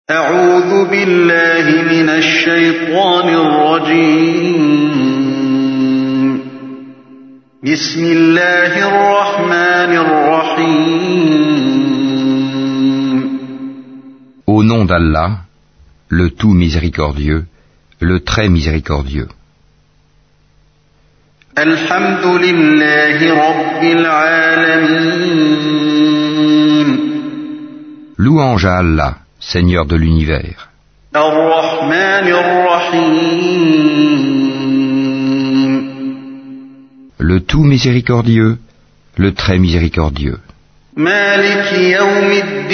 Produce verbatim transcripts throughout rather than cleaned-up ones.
أعوذ بالله من الشيطان الرجيم. بسم الله الرحمن الرحيم. Au nom d'Allah, le tout miséricordieux, le très miséricordieux. الحمد لله رب العالمين. Louange à Allah, Seigneur de l'univers. الرحمن الرحيم. Le tout miséricordieux, le très miséricordieux. مالك يوم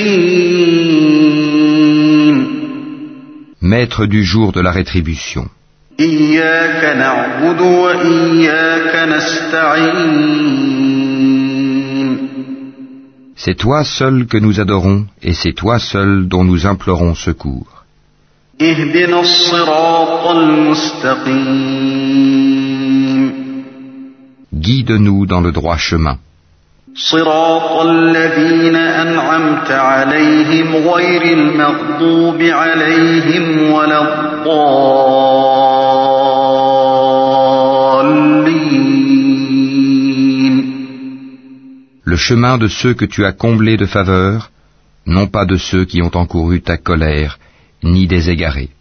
الدين. Maître du jour de la rétribution. إياك نعبد وإياك نستعين. C'est toi seul que nous adorons et c'est toi seul dont nous implorons secours. اهدنا الصراط المستقيم. Guide-nous dans le droit chemin. صراط الذين أنعمت عليهم غير المغضوب عليهم ولا الضالين. Le chemin de ceux que tu as comblés de faveur, non pas de ceux qui ont encouru ta colère, ni des égarés.